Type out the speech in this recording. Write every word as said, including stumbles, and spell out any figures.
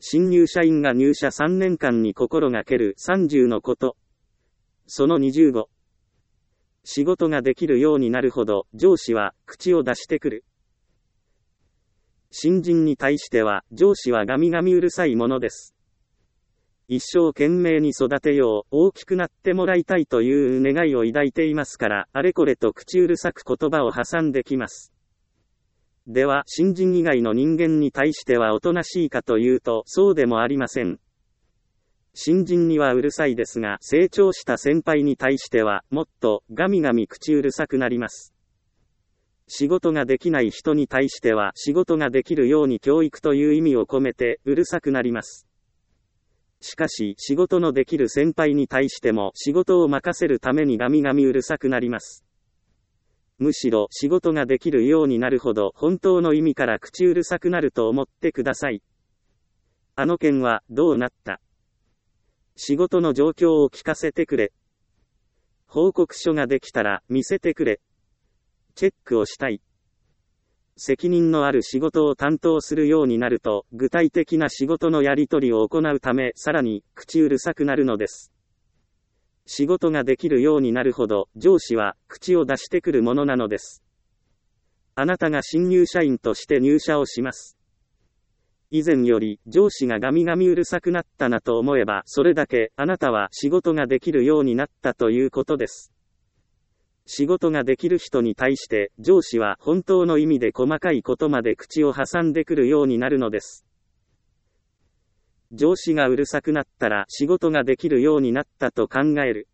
新入社員が入社さんねんかんに心がけるさんじゅうのこと。そのにじゅうご。仕事ができるようになるほど上司は口を出してくる。新人に対しては上司はガミガミうるさいものです。一生懸命に育てよう、大きくなってもらいたいという願いを抱いていますから、あれこれと口うるさく言葉を挟んできます。では、新人以外の人間に対してはおとなしいかというと、そうでもありません。新人にはうるさいですが、成長した先輩に対しては、もっとガミガミ口うるさくなります。仕事ができない人に対しては、仕事ができるように教育という意味を込めて、うるさくなります。しかし、仕事のできる先輩に対しても、仕事を任せるためにガミガミうるさくなります。むしろ、仕事ができるようになるほど、本当の意味から口うるさくなると思ってください。あの件は、どうなった？仕事の状況を聞かせてくれ。報告書ができたら、見せてくれ。チェックをしたい。責任のある仕事を担当するようになると、具体的な仕事のやり取りを行うため、さらに、口うるさくなるのです。仕事ができるようになるほど、上司は、口を出してくるものなのです。あなたが新入社員として入社をします。以前より、上司がガミガミうるさくなったなと思えば、それだけ、あなたは仕事ができるようになったということです。仕事ができる人に対して、上司は本当の意味で細かいことまで口を挟んでくるようになるのです。上司がうるさくなったら仕事ができるようになったと考える。